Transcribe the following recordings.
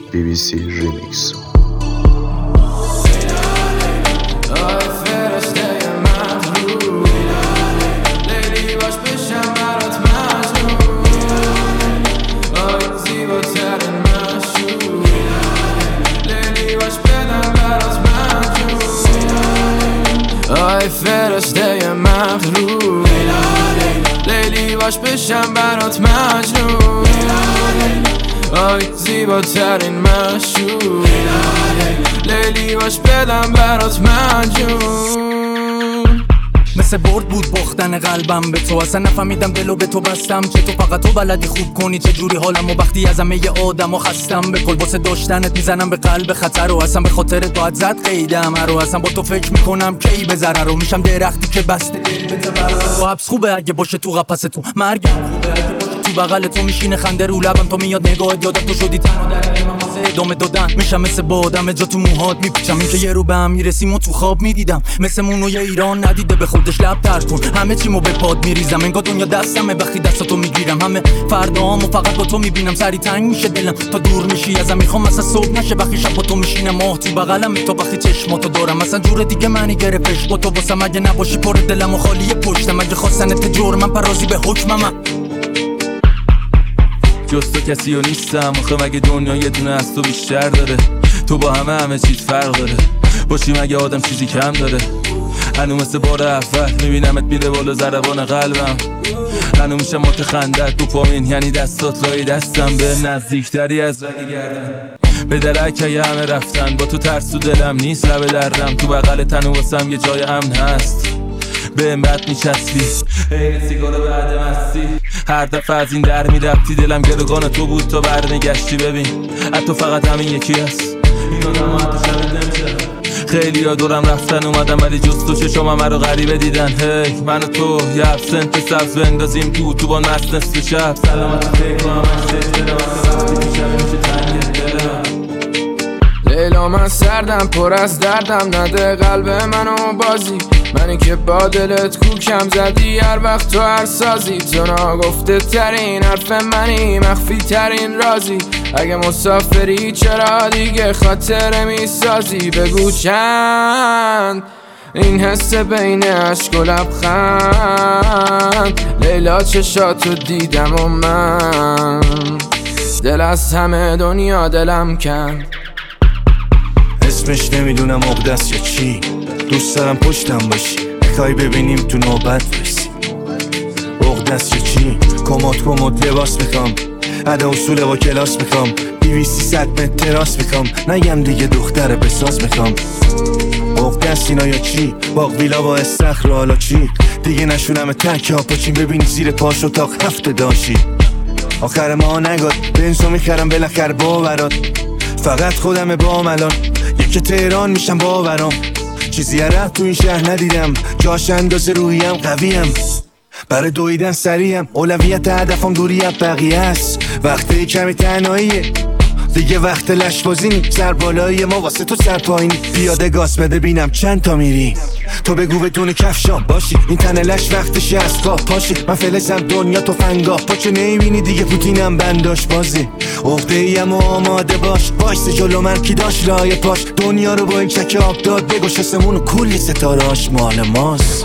BBC Remix. آی فرشته مغرور لیلی باش بشم برات مجنون آی زیباترین مشهور لیلی باش بدم برات مجنون مثل برد بود باختن قلبم به تو، اصلا نفهمیدم دلو به تو بستم چه تو فقط تو بلدی خوب کنی چه جوری حالم و وقتی از همه آدم و خستم به کل واسه داشتنت میزنم به قلب خطر و اصلا به خاطر تو زد قیدم رو اصلا با تو فکر میکنم کی به ضرر رو میشم درختی که بسته تو حبس خوبه اگه باشه تو قفس تو مرگم خوبه اگه باشه تو بغل تو میشینه خنده رو لبم تو میاد نگاهت یادت تو شدی تنها در من واسه ادامه دادن میشم مثل بادم جا تو موهات میپیچم این که یه رو به هم میرسیم و تو خواب میدیدم مثل مونوی ایران ندیده به خودش لب تر کن همه چیمو به پاد میریزم انگار دنیا دستمه وقتی دستاتو میگیرم همه فرداهامو فقط با تو میبینم سری تنگ میشه دلم تا دور میشی ازم میخوام مثلا صبح نشه وقتی شب با تو میشینم ماه تو بغلم تو وقتی چشماتو دارم مثلا جور دیگه منی گرفتش با تو واسم اگه نباشی پر دلم و خالی پشتم اگه خواستنت جور من پرازی به حکمم جز تو کسی و نیستم آخه مگه دنیا یه دونه از تو بیشتر داره تو با همه چیز فرق داره باشی مگه آدم چیزی کم داره هنو مثل بار اول میبینمت میره بالا ضربان قلبم هنو میشم متخندت تو پامین یعنی دستات لای دستم به نزدیکتری از رگ گردن به درک همه رفتن با تو ترس تو دلم نیست لب دردم تو بغل تنو واسم یه جای امن هست به امرت میچسبی این سیگار بعد مستی هر دفعه از این در میرفتی دلم گروگان تو بود تا برمیگشتی ببین حتی فقط همین یکی هست این آدم حتی شبت نمیشه خیلی ها دورم رفتن اومدم ولی جز تو چشم همه رو غریبه دیدن هی من و تو یه ابسنت سبز بندازیم تو با مست نصف شب سلامت فکر همش چشم دلم وقتی میشم میشه تنگ دلم لیلا من سردم پر از دردم نده قلب منو بازی منی که با دلت کوکم زدی هر وقت تو هر سازی تو ناگفته ترین حرف منی مخفی ترین رازی اگه مسافری چرا دیگه خاطره میسازی بگو چند این حس بین عشق و لبخند لیلا چشاتو دیدم و من دل از همه دنیا دلم کن اسمش نمیدونم عقده‌ست یا چی دوست دارم پشتم باشی میخوای ببینیم تو نوبت برسی عقده‌ست یا چی کمد لباس میخوام ادا اصول با کلاس میخوام 200 متر تراس میخوام نگم دیگه دختر بساز میخوام عقده‌ست اینا یا چی باغ ویلا با استخر حالا چی دیگه نشونم تک ها پاچین ببینی زیر پاش اتاق هفته داشی آخر ما نگاد بنزو میخرم بالاخره باورات فقط خودم با الان یکی تهران میشم باورام چیزی رفت تو این شهر ندیدم جاش اندازه روحیم قویم برای دویدن سریم اولویت هدفم دوری از بقیه است وقتی کمی تنهاییه دیگه وقت لشبازی نی سر بالایی ما واسه تو سر پایینی پیاده گاز بده بینم چند تا میری تو بگو بدون کفشام باشی این تن لش وقتش از خواب پاشی من فلزم دنیا تو فنگاه پاچه نمیبینی دیگه پوتینم بنداش بازی عقده ایم و آماده باش وایس جلو من کی داشت رای پاش دنیا رو با این چک آب داد بگو شسمون و کلی ستارهاش مال ماست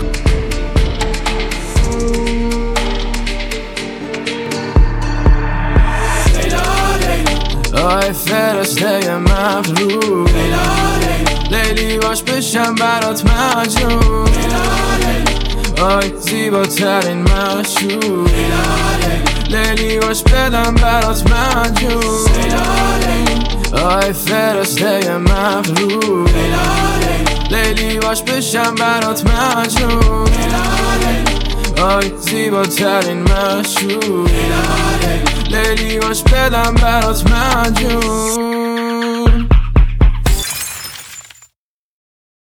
آی فرشته مغرور لیلی باش بشم برات مجنون آی زیباترین مشهور لیلی باش بدم برات مجنون آی فرشته مغرور لیلی باش بشم برات مجنون آی زیباترین مشهور لیلی باش بدم برات مجنون